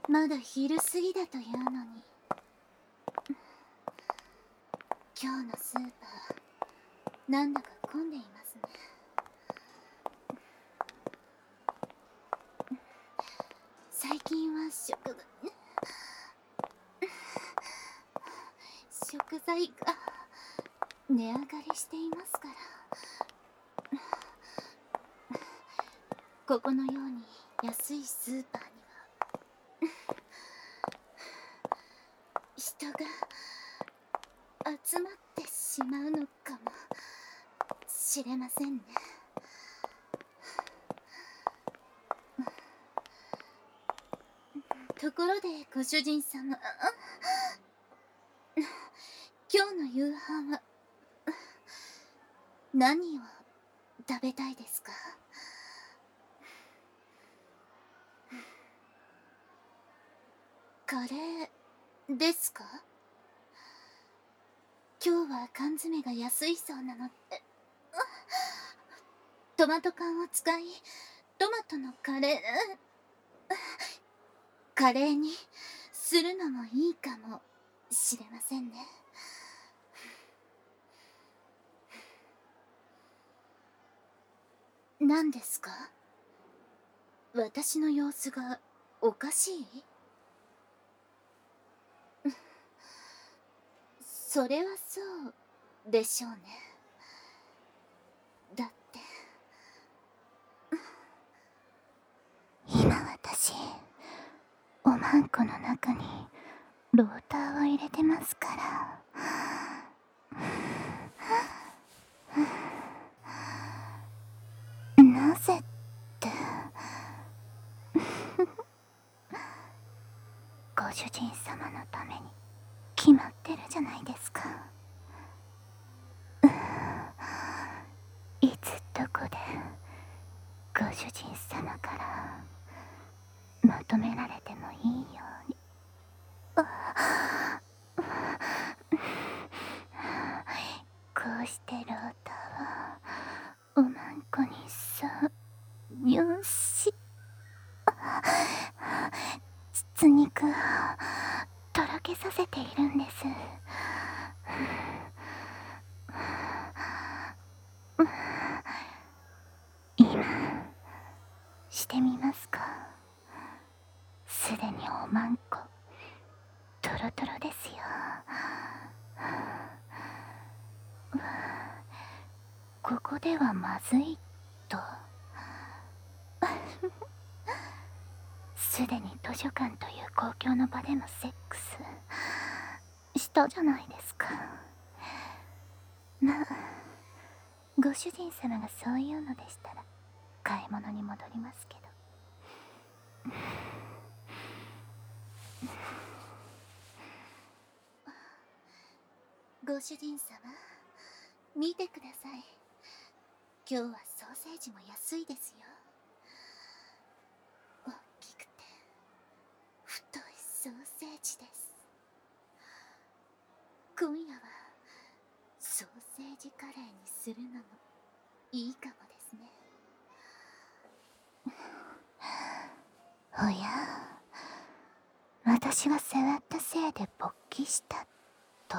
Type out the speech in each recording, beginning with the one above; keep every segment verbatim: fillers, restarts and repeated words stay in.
まだ昼過ぎだというのに。今日のスーパー、なんだか混んでいますね。最近は食材食材が値上がりしていますから。ここのように安いスーパーには人が集まってしまうのかもしれませんね。ところでご主人様、今日の夕飯は何を食べたいですか？カレーですか？今日は缶詰が安いそうなので、トマト缶を使い、トマトのカレー、カレーにするのもいいかもしれませんね。何ですか？私の様子がおかしい？それはそうでしょうね。だって今私おまんこの中にローターを入れてますから。なぜってご主人様のために決まってるじゃないですか。いつどこでご主人様から求められてもいいように。こうしてロータはおまんこにそうよし筒肉をとろけさせているんです。今してみますか？すでにおまんこトロトロですよ。ここではまずいとすでに図書館という公共の場でのセックスしたじゃないですか。まあご主人様がそういうのでしたら買い物に戻りますけど。 ご主人様、見てください。今日はソーセージも安いですよ。大きくて太いソーセージです。今夜はソーセージカレーにするのもいいかもですね。 おや、私が触ったせいで勃起したと。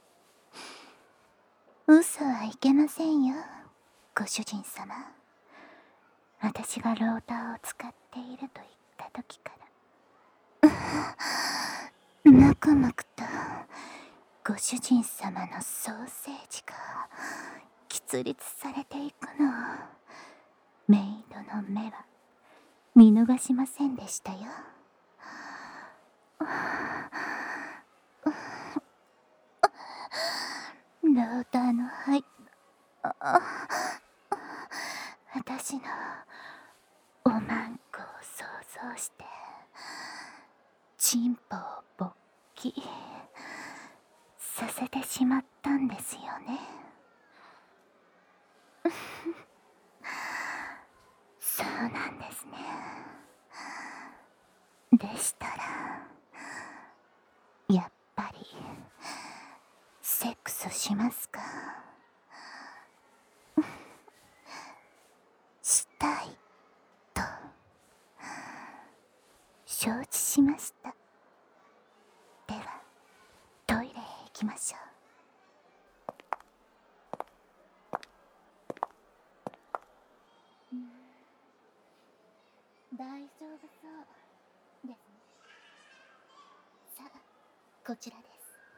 嘘はいけませんよ、ご主人様。私がローターを使っていると言った時からむくむくとご主人様のソーセージが喫立されていくのをメイドの目は見逃しませんでしたよ。ローターの入った私のおまんこを想像してチンポを勃起させてしまったんですよね。そうなんですね。でしたらやっぱりセックスしますか？したいと承知しました。ではトイレへ行きましょう。 大丈夫そうですね。さあ、こちらです。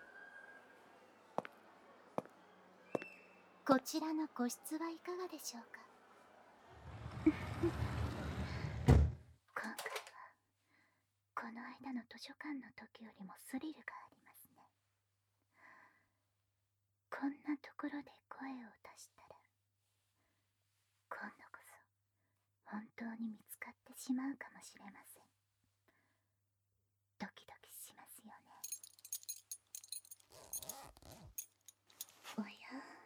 こちらの個室はいかがでしょうか。 今回はこの間の図書館の時よりもスリルがありますね。こんなところで声を出したら今度こそ本当に見つかってしまうかもしれません。ドキドキしますよね。おや、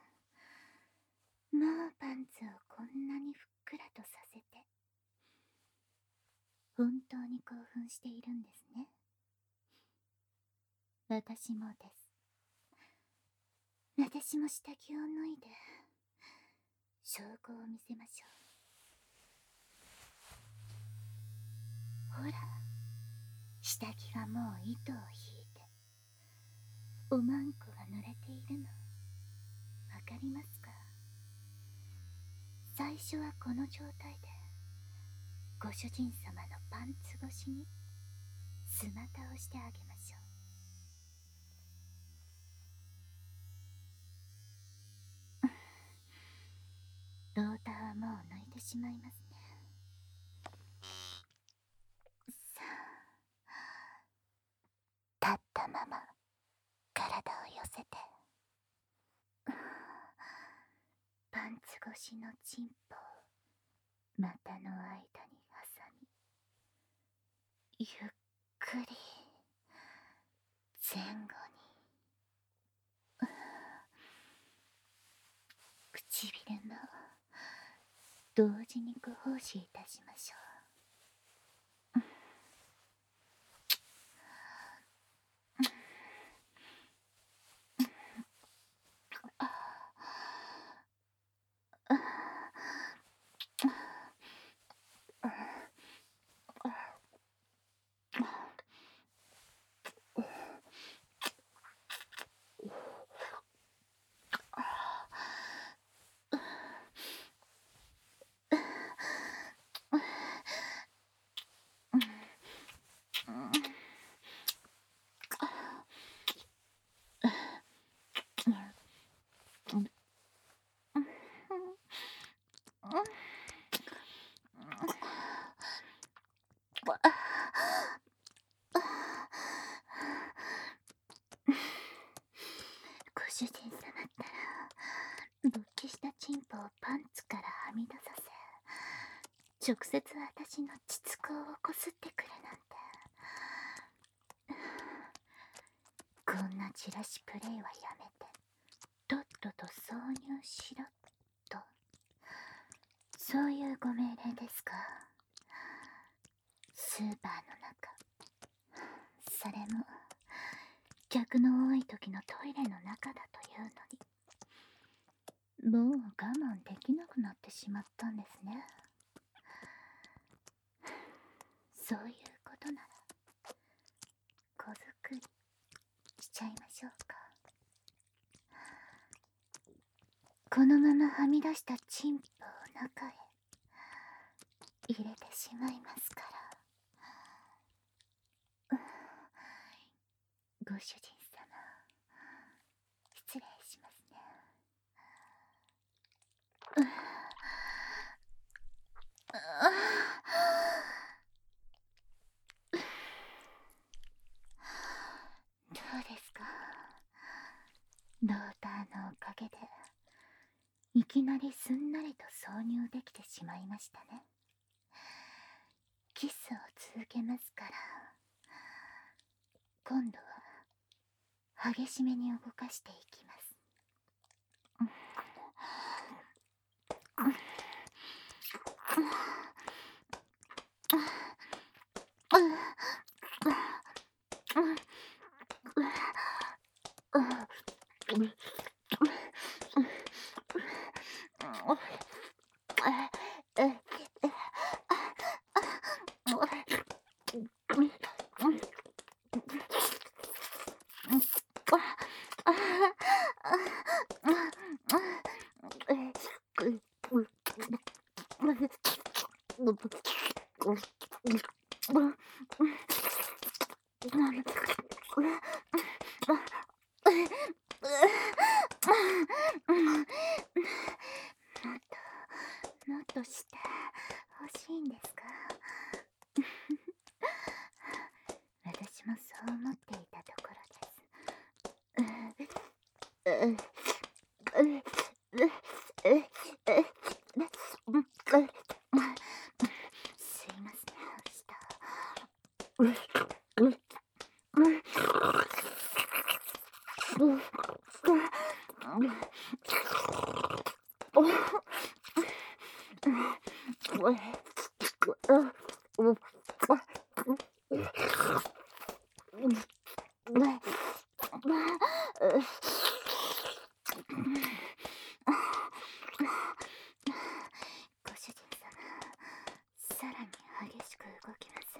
もうパンツをこんなにふっくらとさせて本当に興奮しているんですね。私もです。私も下着を脱いで証拠を見せましょう。ほら、下着がもう糸を引いておまんこが濡れているのわかりますか。最初はこの状態でご主人様のパンツ越しにスマタをしてあげましょう。ローターはもう抜いてしまいますね。さあ、立ったまま体を寄せてパンツ越しのチンポを股の間に挟み、ゆっくり前後に唇も同時にご奉仕いたしましょう。ご主人様ったら勃起したチンポをパンツからはみ出させ直接私の膣口をこすってくるなんて。こんなチラシプレイはやめてとっとと挿入しろと、そういうご命令ですか。スーパーの中、それも客の多い時のトイレの中だというのに、もう我慢できなくなってしまったんですね。そういうことなら子作りしちゃいましょうか。このままはみ出したチンポを中へ入れてしまいますから。ご主人様、失礼しますね。どうですか。ローターのおかげでいきなりすんなりと挿入できてしまいましたね。キスを続けますから、今度は激しめに動かしていきます。 もっとして欲しいんですか？私もそう思っていたところです。すいません、ご主人様、さらに激しく動きます。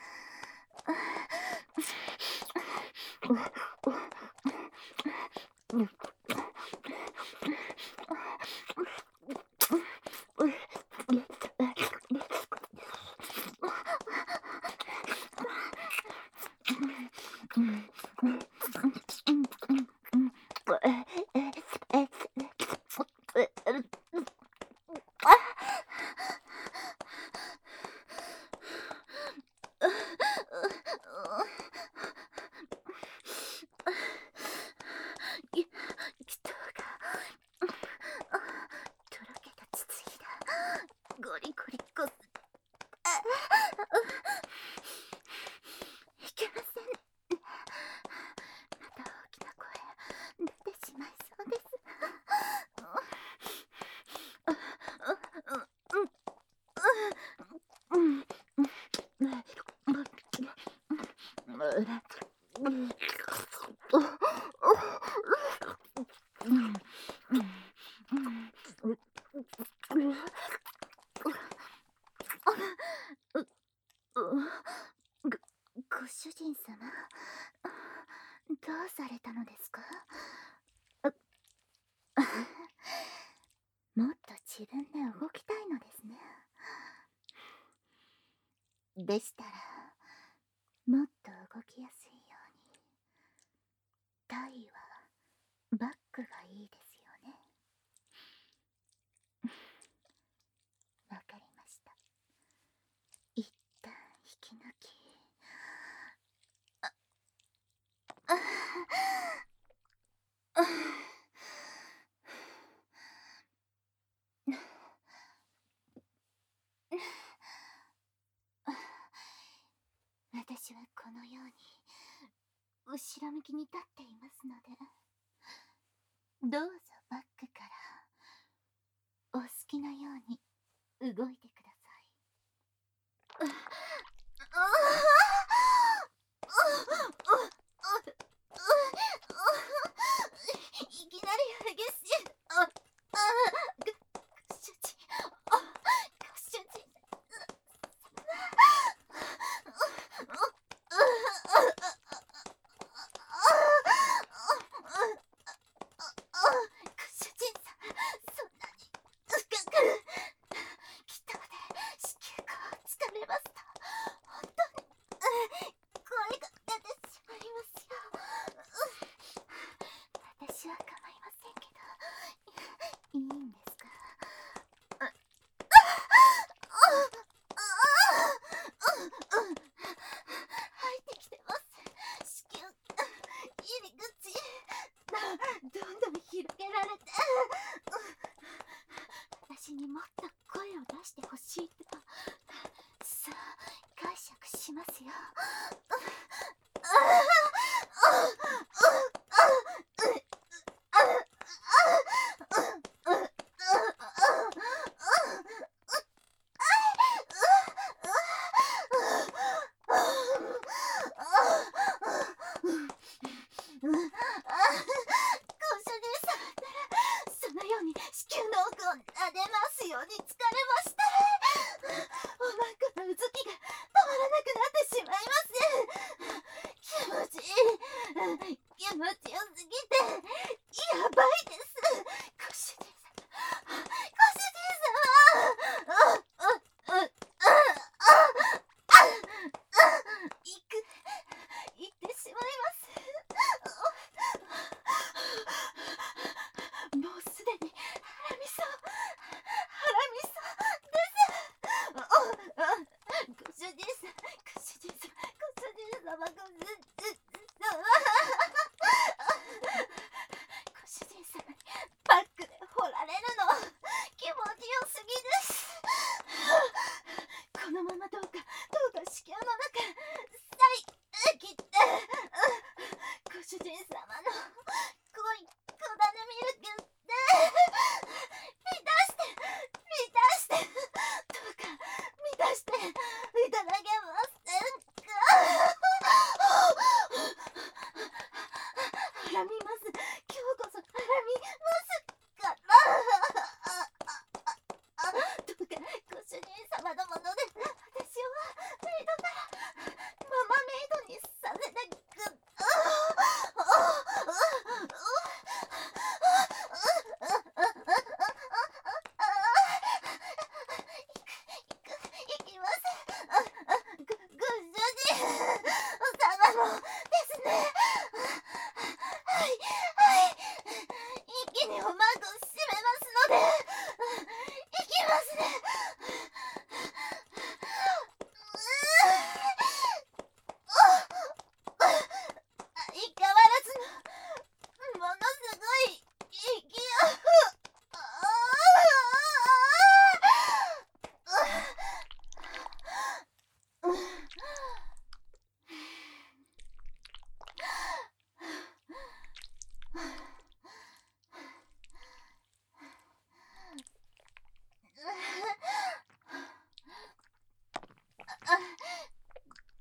ご主人様、どうされたのですか？もっと自分で動きたいのですね。でしたらもっと動きやすいように体はバックがいいですよね。わかりました。一旦引き抜き、あああ私はこのように後ろ向きに立っていますので、どうぞバックからお好きなように動いてください。いきなり激しい。ああご主人、あご主人主人様、そんなに深くきっとで子宮が疲れました。本当に声が出てしまいますよ。私は構いませんけど、いいんですか？入ってきてます。子宮入り口どんどん広げられて、私にもっと声を出してほしいとさあ解釈しますよ。ご主人様ならそのように子宮の奥を撫でますように疲れましたら、お腹のうずきが止まらなくなってしまいます。気持ちいい、気持ちよすぎてやばいです。ご主人様、ご主人様、あああああ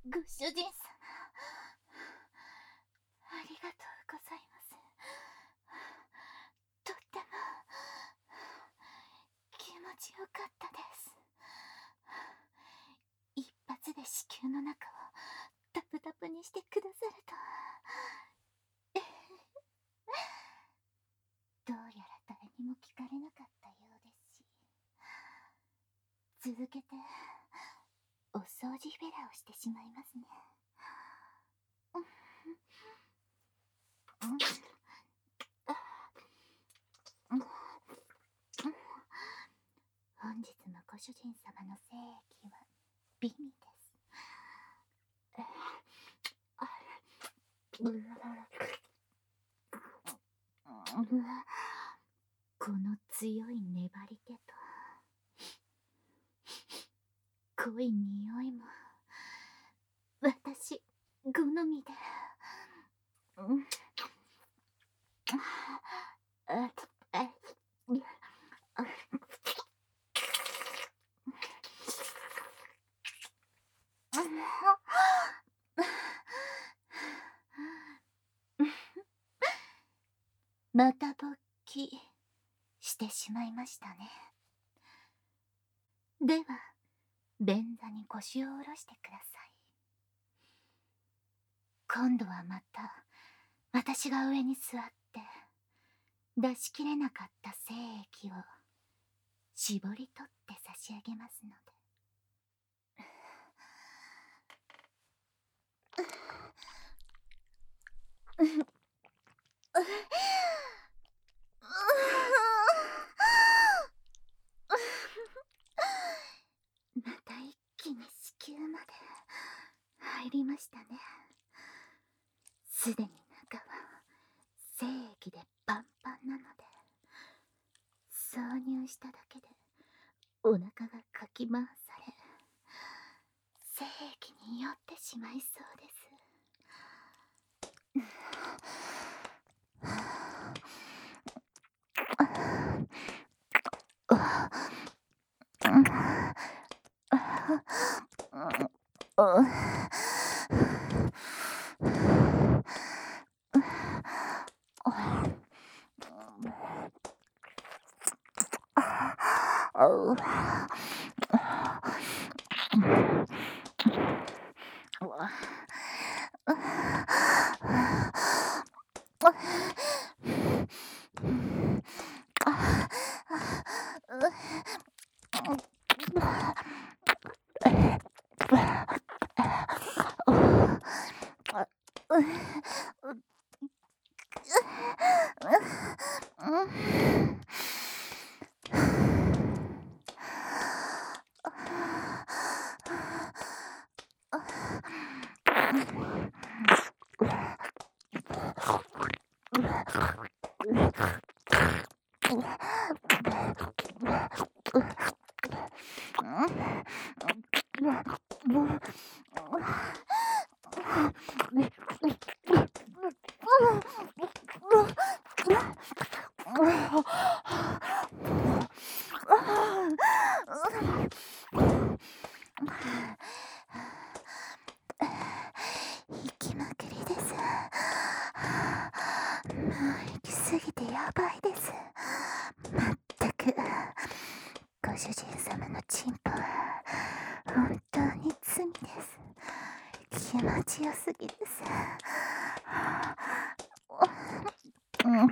ご主人様、ありがとうございます。とっても気持ちよかったです。一発で子宮の中をタプタプにしてくださるとどうやら誰にも聞かれなかったようですし、続けてお掃除フェラをしてしまいますね。本日もご主人様の精液は美味です。この強い粘り気と濃い匂いも私好みで、うんまた勃起してしまいましたね。では便座に腰を下ろしてください。今度はまた私が上に座って出しきれなかった精液を絞り取って差し上げますので。また一気に子宮まで入りましたね。すでに中は精液でパンパンなので、挿入しただけでお腹がかき回され、精液に酔ってしまいそうです。息まくりです。もう行き過ぎてやばいです。まったくご主人様のチンポは本当に罪です。気持ちよすぎです。うん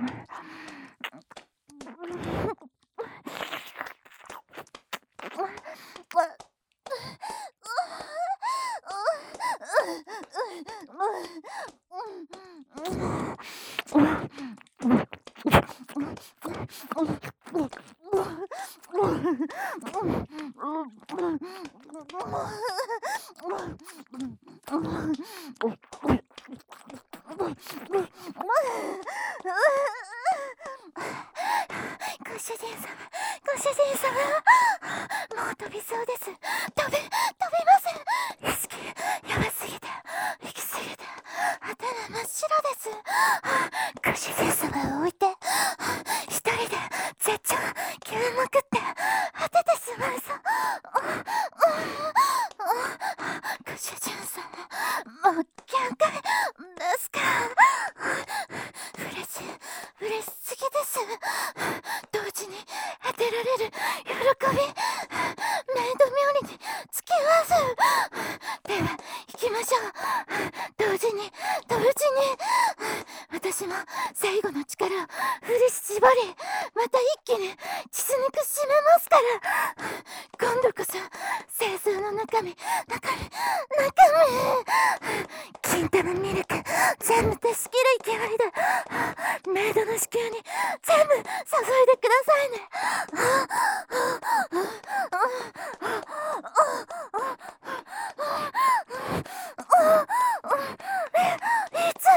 ご主人様、ご主人様、もう飛びそうです。飛び、飛びます。意識やばすぎて、行き過ぎて、頭真っ白です。ご主人様を置いて、一人で絶頂気をまくって果ててしまいそう。ご主人様、 ましょう。同時に同時に私も最後の力を振り絞り、また一気に血肉締めますから。今度こそ製造の中身中身中身金玉ミルク全部出し切る勢いでメイドの子宮に全部注いでくださいね。いつ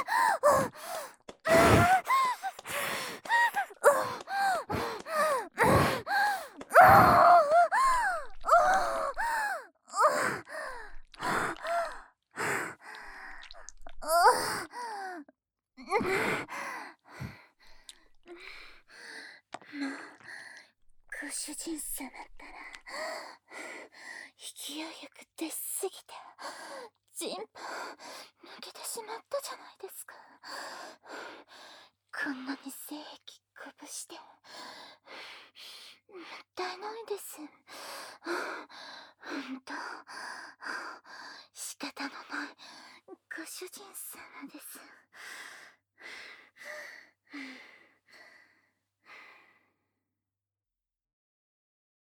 ご主人様ったら勢いよく出しすぎてチンポ抜けてしまったじゃないですか。こんなに精液こぶしてもったいないです。ほんと仕方のないご主人様です。